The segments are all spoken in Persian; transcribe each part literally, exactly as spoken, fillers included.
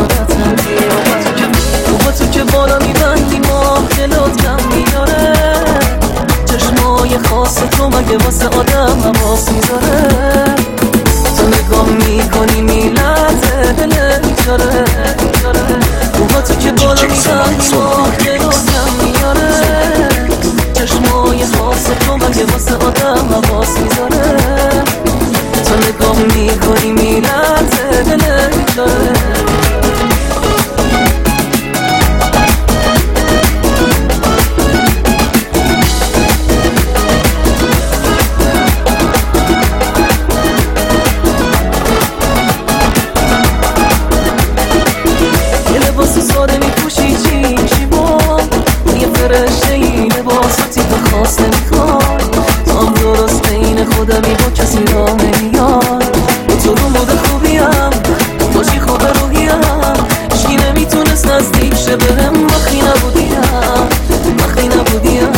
سعادتم قیامت تو با تو که بالا میبندی ماه دلات کم میاره چشمای خاص تو مگه واسه آدم حواس میذاره تو نگاه میکنی میلرزه دلت میچاره تو با تو که بالا میبندی ماه دلات کم میاره چشمای خاص تو مگه واسه آدم حواس میذاره تو نگاه میکنی میلرزه دلت میچاره لباساتی تو خواست نمیخوای تو هم درست بین خودمی با کسی را نمیاد با تو رو مود خوبیم باشی خوب روحیم اشکی نمیتونست نزدیک شه بهم وقتی نبودیم وقتی نبودیم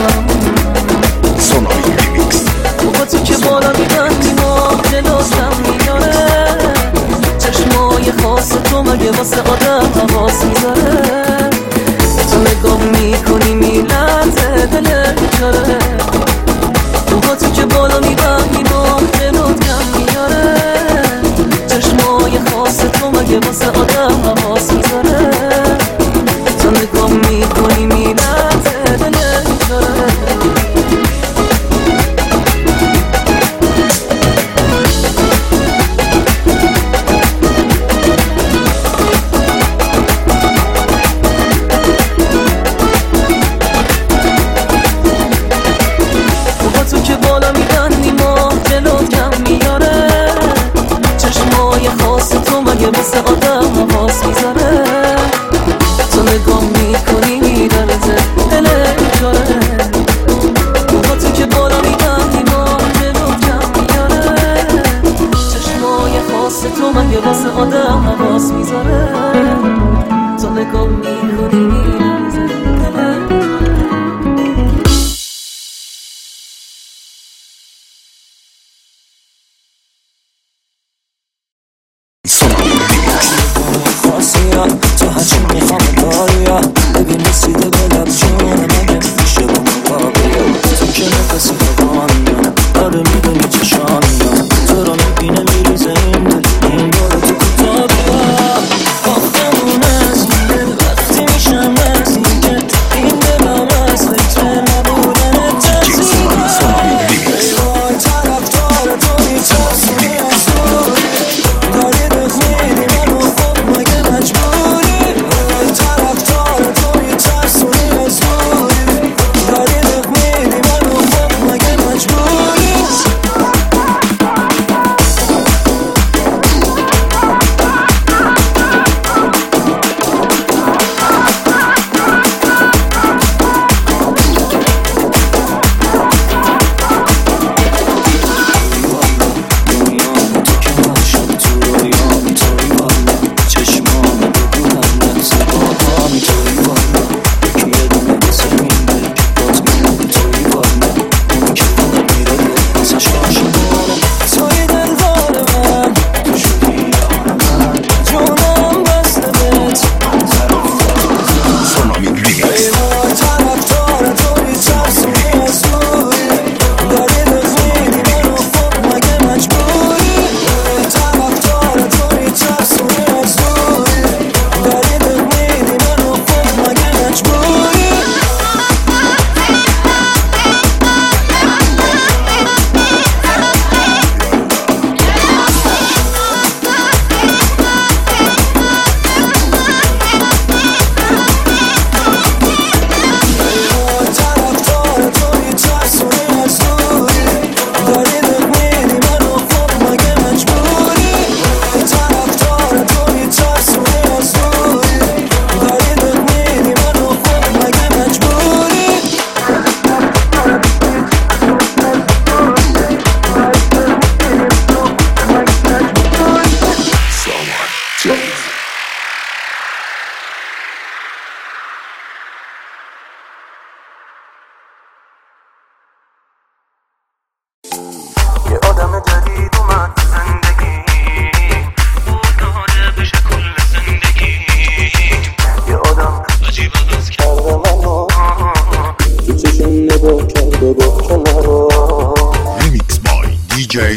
تو با تو که بالا میبندیم و دلاتم میاره چشمای خاص تو مگه واسه آدم حواس میذاره تو نگاه میکنی میلرزه دلت میچاره تو با تو که بالا میبندی ماه دلت کم میاره چشمای خاص تو مگه واسه آدم حواس میذاره تو نگاه میکنی میلرزه دلت میچاره واسه آدم حواس میذاره تو نگاه میکنی میلرزه دلت میچاره تو با تو که بالا میبندی ماه دلت کم میاره چشمای خاص تو مگه واسه آدم حواس میذاره تو نگاه میکنی میلرزه دلت تو هرچی میخوام داریا ببین رسیده به لب جونه مگه میشه با مقابل تو که نفسی دوان میانه داره میدونی چشان میانه تو رو میبینه میریزه این دل این باره تو کتابیا آفتمون از این دل وقتی میشم از این که این دلم از خیطه نبودن ترسیده ای وای طرف داره تو میترسونی از دوری داری بخمیدی منو خب مگه مجبور طرفدار تو میترسونی از دور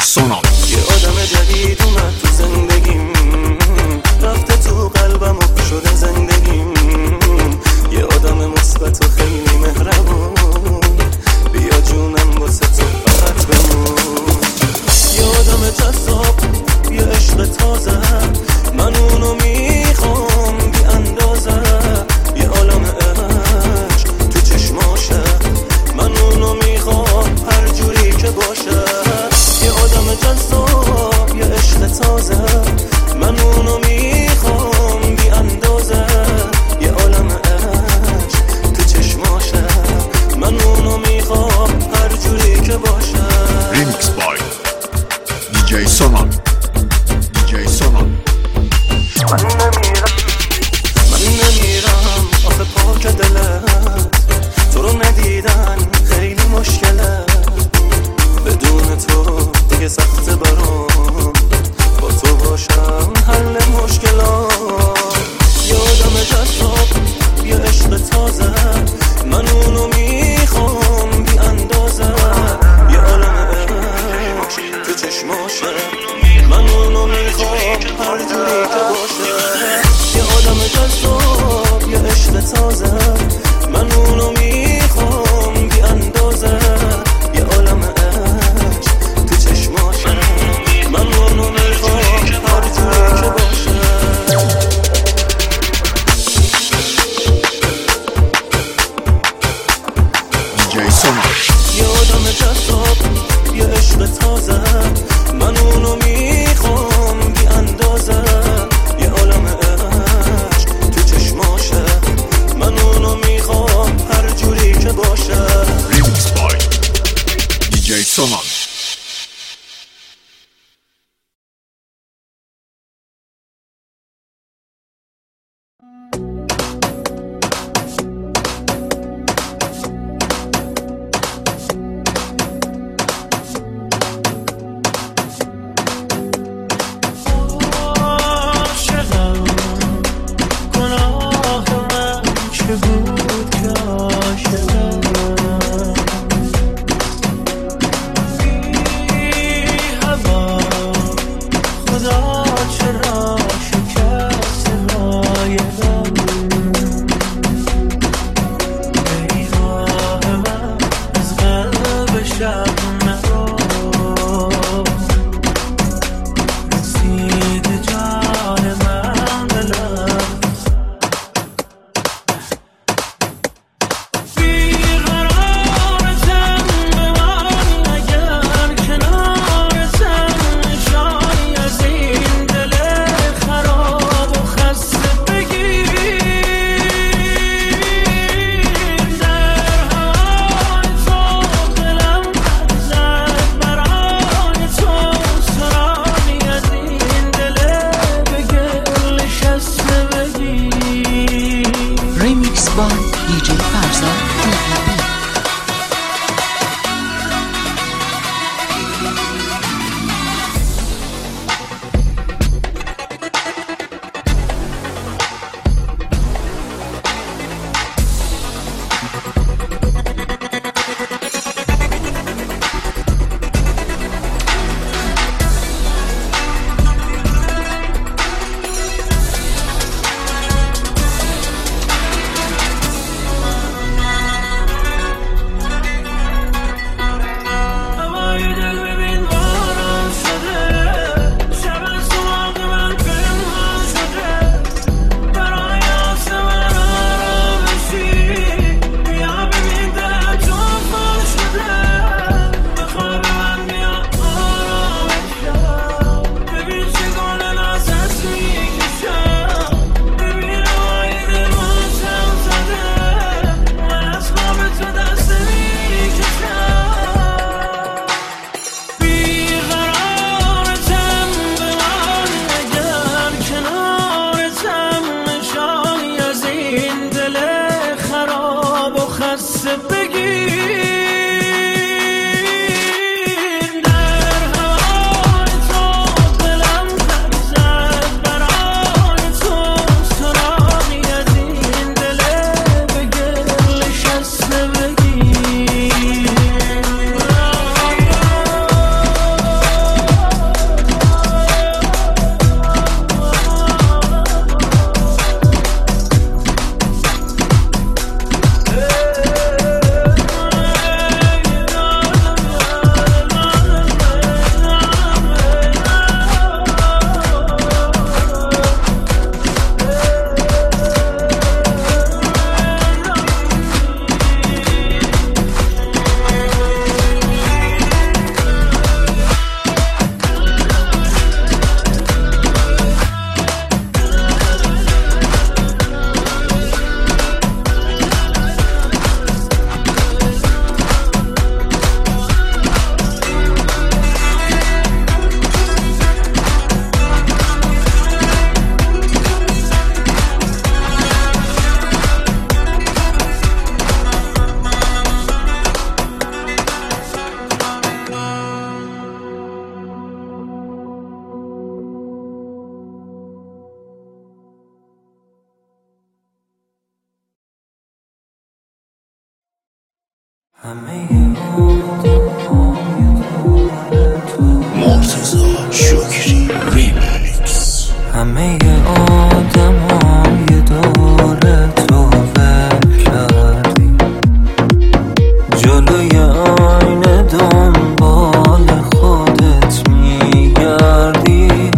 سونال. یه آدم جدید اومد تو زندگیم، رفته تو قلبم و شده زندگیم. یه آدم مثبت و خیلی مهربون، بیا جونم واسه تو فقط بمون. یه آدم جذاب، یه عشق تازه، من اونو میخوام بی اندازه. یه عالم عشق تو چشماشه، من اونو میخوام هر جوری که باشه. یه آدم جذاب، یه عشق تازه، من اونو میخوام بی اندازه. یه عالم عشق تو چشماشه، من اونو میخوام هر جوری که باشه. ریمیکس بای دی جی سونال. دی جی سونال. من نمیرم من نمیرم آخه پاک دلت، تو رو ندیدن خیلی مشکله. بدون تو دیگه سخته برام، با تو باشم حل مشکلات. یه آدم جذاب، یه عشق تازه، من اونو میخوام بی اندازه. یه عالم عشق تو چشماشه، من اونو میخوام هر جوری که باشه. یه آدم جذاب، یه عشق تازه، من اونو میخوام بی اندازه. یه عالم عشق تو چشماشه، من اونو میخوام هر جوری که باشه. دی جی سونال. یه آدم جذاب، یه عشق تازه، من اونو میخوام بی اندازه. یه عالم عشق تو چشماشه، من اونو میخوام هر جوری که باشه. ریمیکس بای دی جی سونال. مرتضی شکری ریمیکس. همه آدمای دور تو ول کردی، جلوی آینه دنبال خودت میگردی،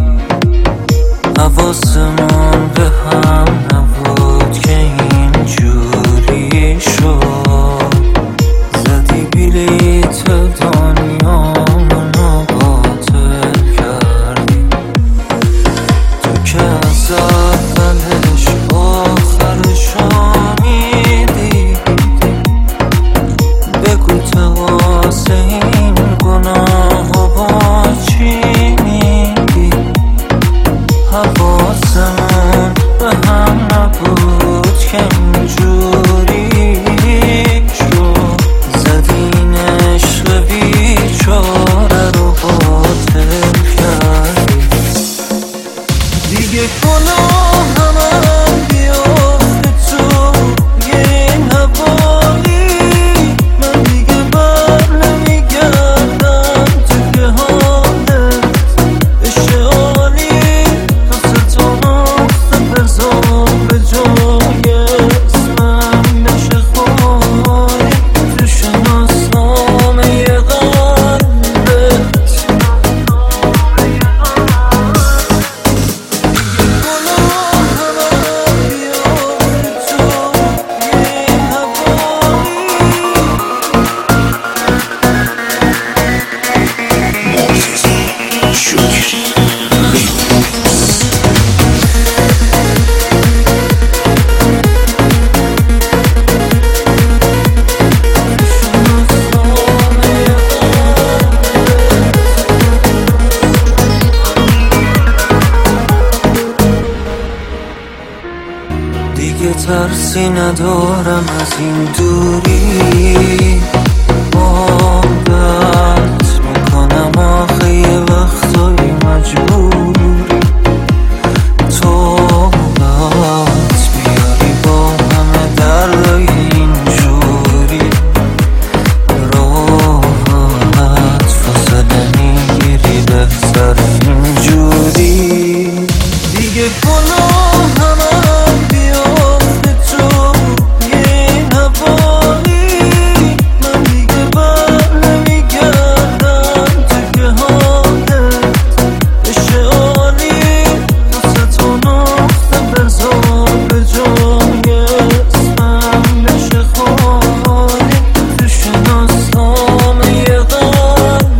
حواسمون به هم نبود که اینجوری شد، زدی بلیت دنیا منو باطل کردی، تو که از اولش آخرشو میدیدی، بگو تقاسه این گناه با چی میگی، حواسمون به هم نبود که اینجوری شد، زدین عشق بیچاره رو باطل کردی، دیگه گناه همم بیافته تو این حوالی، من دیگه بر نمیگردم تو که حالت عشق عالی، واسه تو نقطه بذار به جای اسمم بشه خالی، تو شناسنامه قلبت. دیگه ترسی ندارم از این دوری، محبت میکنم آخه یه وقتایی مجبوری، تو بات بیاری با همه دردای اینجوری، راحت فاصله میگیری بهتر اینجوری، دیگه گناه همم بیافته تو این حوالی، من دیگه بر نمیگردم تو که حالت عشق عالی، واسه تو نقطه بذار به جای اسمم بشه خالی، تو شناسنامه قلبت.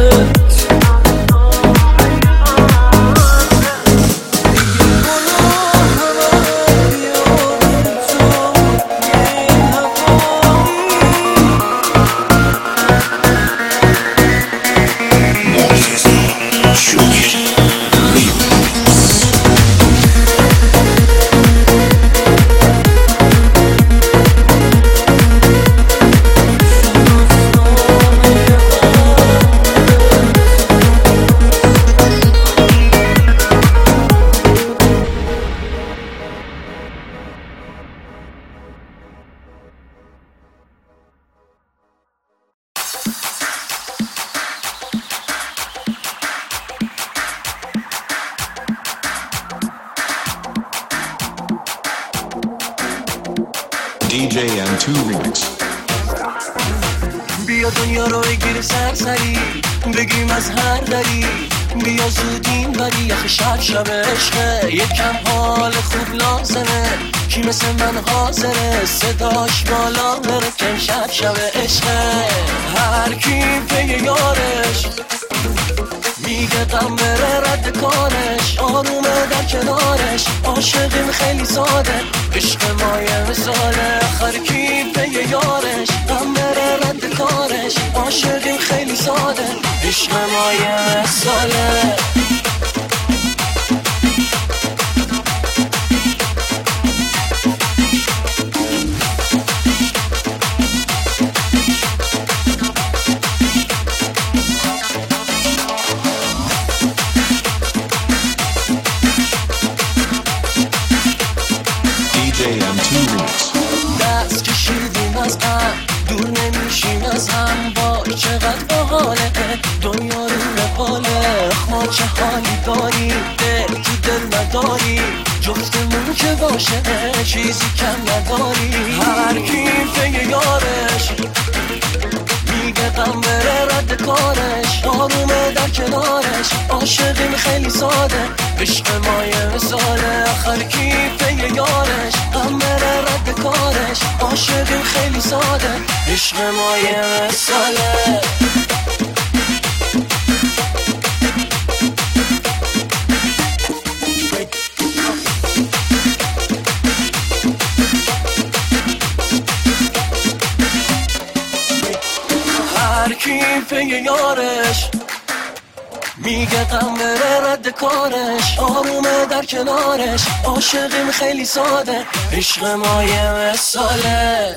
دی جی ام تو Remix. بیا دنیا رو بگیر سرسری، بگیم از هر دری، بیا زودین بری، یخ شب شب عشقه، یکم حال خوب لازمه، کی مثل من حاضره، صداش بالا بره که شب شب عشقه، هر کی پی یارش میگه غم بره رد کارش، آرومه در کنارش، عاشقیم خیلی ساده، عشق مایه مثاله، هر کی پی یارش غم بره رد کارش، عاشقیم خیلی ساده، عشق مایه مثاله. دی جی ام تو Remix. دست کشیدیم از هم دور نمیشیم من که باشه چیزی کم نداری. هر کی پی یارش میگه غم بره رد کارش، آرومه در کنارش، عاشقیم خیلی ساده، عشق ما یه مثاله. آخر کی پی یارش غم بره رد کارش، عاشقیم خیلی ساده، عشق ما یه مثاله. هر کی پی یارش میگه غم بره رد کارش، آرومه در کنارش، عاشقیم خیلی ساده، عشق ما یه مثاله.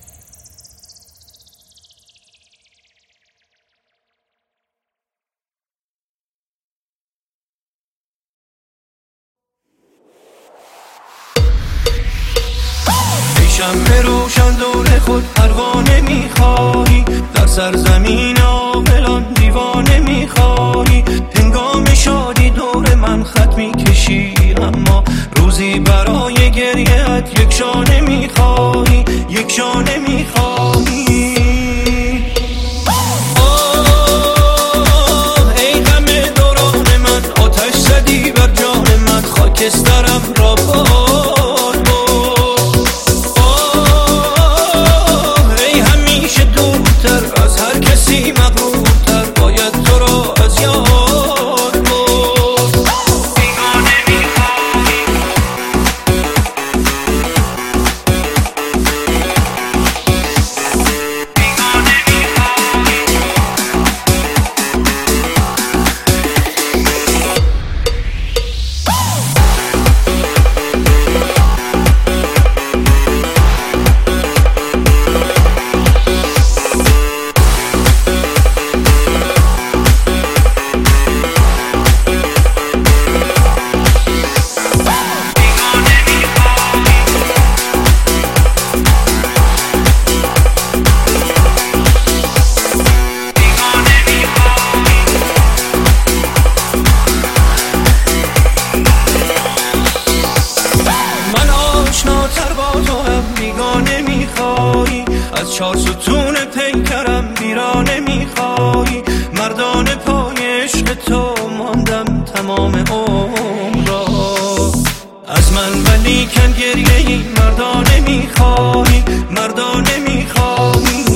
شمع روشن دور خود پروانه میخواهی، در سرزمین عاقلان دیوانه میخواهی. هنگام شادی دور من خط میکشی، اما روزی برای گریه‌ات یک شانه میخواهی، یک شانه میخواهی. آه ای غم دوران من، آتش زدی بر جان من، خاکسترم را باد. از هر کسی مغرورتر باید تو را از یاد برد. بیگانه میخواهی، بیگانه میخواهی. از چار ستون پیکرم ویرانه میخواهی، مردانه پای عشق تو ماندم تمام عمر را. از من ولی کن گریه ای مردانه میخواهی، مردانه میخواهی.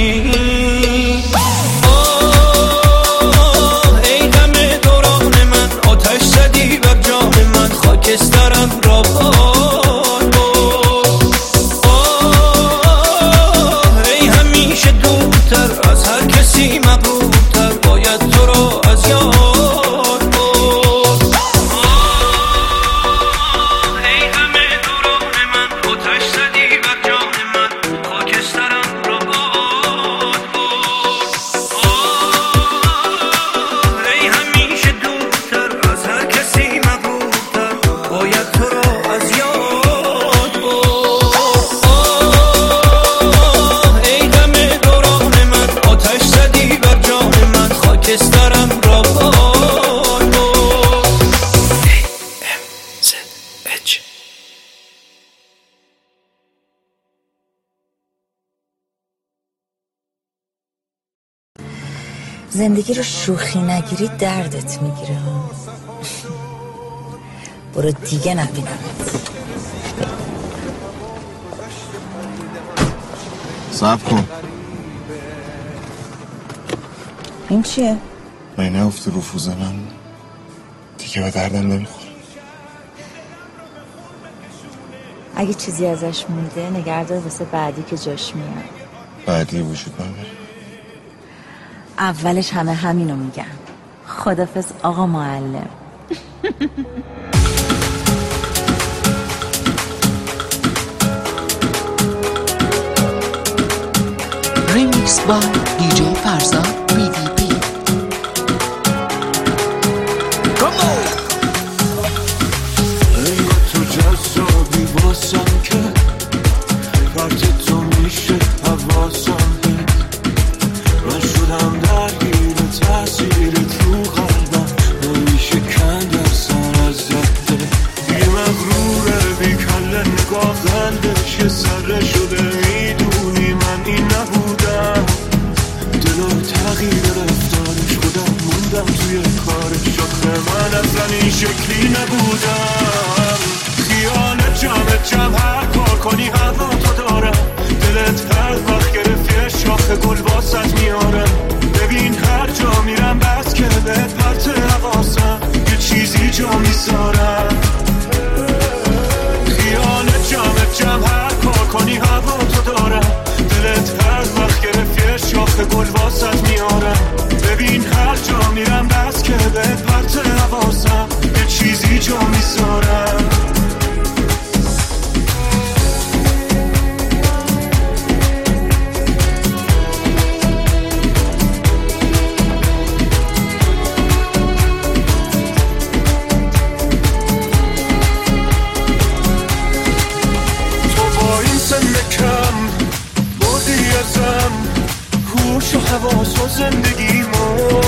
آه ای غم دوران من، آتش زدی بر جان من، خاکسترم را باد. از هر کسی مغرورتر باید تو را از یاد برد. ای غم دوران من، آتش زدی بر جان من، خاکسترم را باد برد. ای همیشه دورتر از هر کسی مغرورتر باید تو را از یاد برد. ای غم دوران من، آتش زدی بر جان من، خاکسترم را باد برد. زندگی رو شوخی نگیری دردت میگیره. برو دیگه نبینمت. صبر کن. این چیه؟ من افت رفوز من دیگه به دردم نمیخوره. اگه چیزی ازش مونده نگهدار واسه بعدی که جاش میاد. بعدی وجود نداره. اولش همه همینو میگن. خدافظ آقا معلم. Remix by دی جی فرزاد پی دی پی. انگار تو جذابی واسم که پرت تو میشه حواسم هست. من شدم درگیر تأثیرت رو قلبم، نمیشه کند اصلا از زده. یه مغروره بی آقا قلبش یه سره شده، میدونی من این نبودم، دلو تغییر رفتارش خودم موندم توی کارش، آخه من اصلا این شکلی نبودم. خیال جمع جمع هر کار کنی هوا تو دارم، دلت هر وقت گرفت یه شاخ گل واسط میارم. ببین هر جا میرم بس که بهت پرت حواسم، یه چیزی جا میذارم. خیال جمع جمع هر کار کنی هوا تو دارم، دلت هر وقت گرفت یه شاخ گل واسط میارم. ببین هر جا میرم بس که بهت پرت حواسم، یه چیزی جا میذارم. هوش و حواس و زندگیمو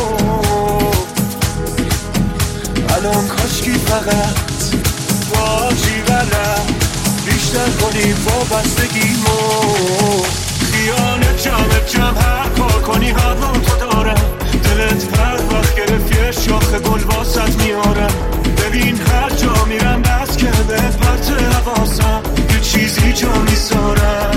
الان کاشکی فقط واجی غلط بیشتر کنی وابستگیمو. خیال جمع جمع هر کار کنی هوا تو دارم، دلت هر وقت گرفت یه شاخ گل واسط میارم. ببین هر جا میرم بس که بهت پرت حواسم، یه چیزی جا میذارم.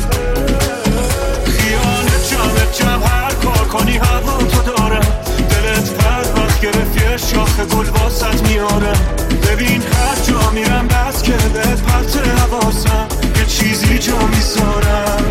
جمع هر کار کنی هوا تو دارم، دلت هر وقت گرفت یه شاخ گل واسط میارم. ببین هر جا میرم بس که بهت پرت حواسم، یه چیزی جا میذارم.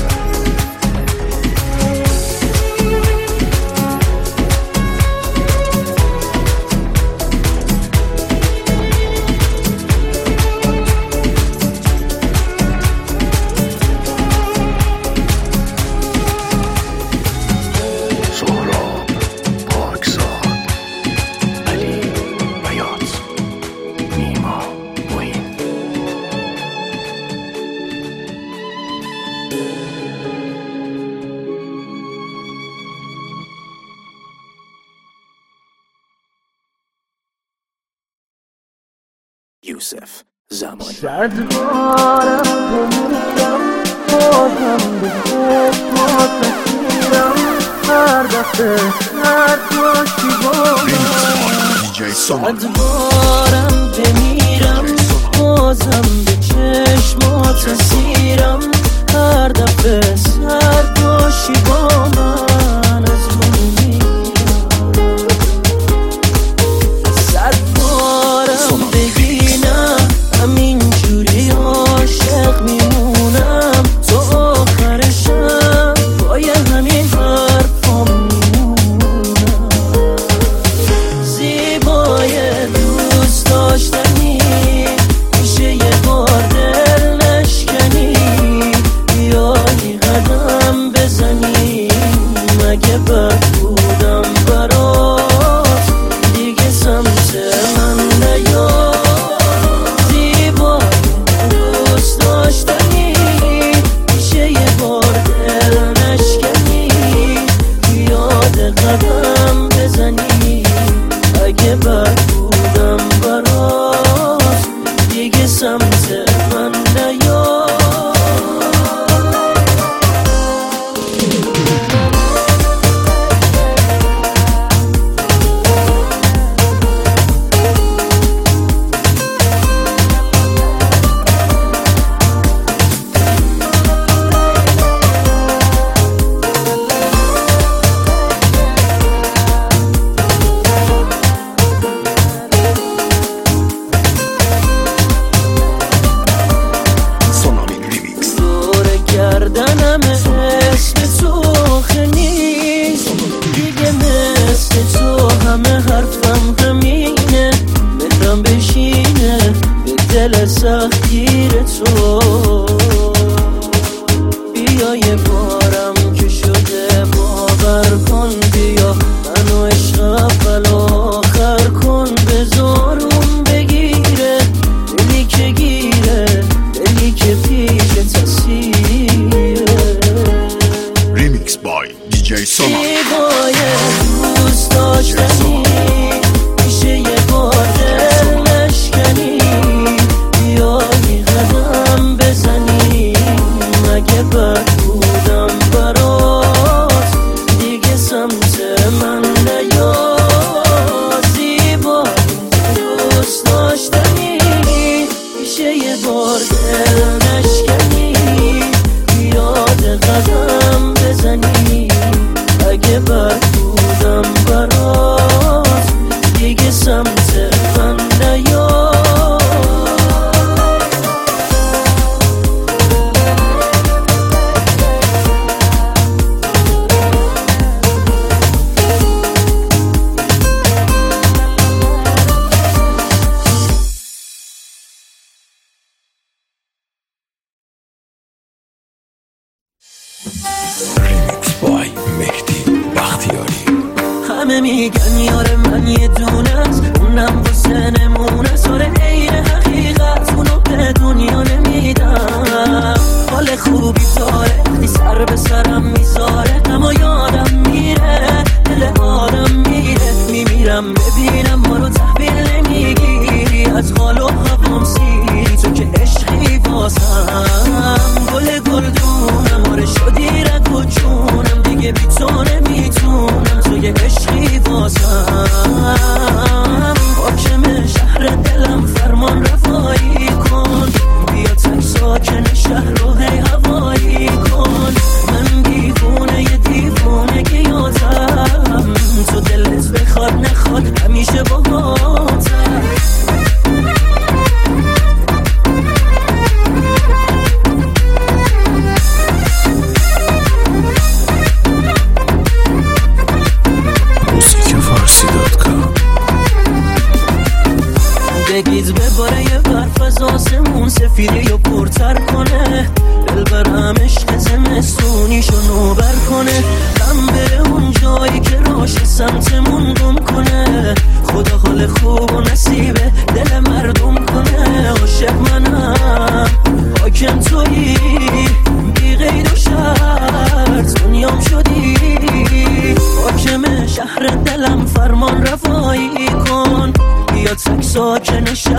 یوسف زمانی. صد بارم بمیرم بازم به چشمات نسیرم، هر دفعه هر باشی با من. صد بارم بمیرم بازم به چشمات نسیرم، هر دفعه هر باشی با من. از من میرم صد بارم بگینم، همین جوری عاشق میمونم تا آخرشم، پای همین حرفام میمونم. زیبای دوست داشتنی میشه یه بار دل نشکنی، بیایی قدم بزنی مگه بد بودم برات، دیگه سمت من نیا. قدم بزنی اگه بد بودم برات، دیگه سمت من نیا. دل سختگیر تو بیا یه بارم که شده باور کن، بیا منو عشق اول آخر کن. بذارم بگیره دلی که گیره، دلی که پیش تصیره. ریمیکس بای دی جی سونا. زیبای دوست داشتنی میشه یه بار دل نشکنی، بیایی قدم بار دل نشکنی، بیاد قدم بزنی. اگه بد بودم برات دیگه سمت من نیا. همه میگن یار من یه دونست، اونم واسه نمونه ساره عین حقیقت. اونو به دنیا نمیدم، حال خوبی داره وقتی سر به سرم میذاره. اما یادم میره دل آدم میره، میمیرم ببینم ما رو تحویل نمیگیری. از حال و هوام سیری تو که عشقی واسم. گل گلدونم آره شدی رگ و جونم، دیگه بی تو نمیتونم. تو یه عشقی واسم، حاکم شهر دلم فرمان رفایی کن. بیا تک ساکن شهر رو هی هوایی کن. من دیوونه یه دیوونه که یادم تو دلت بخواد نخواد همیشه باهاتم. بگید بباره یه برف از آسمون سفیدی و پرتر کنه. دل برم عشق زمستونیشو نوبر کنه. غم بره اون جایی که راش سمتمون گم کنه. خدا حال خوب و نصیبه دل مردم کنه. عاشق منم حاکم تویی بی غیر و شرط دنیام شدی. حاکم شهر دلم فرمان رفایی کن. بیا تک ساکن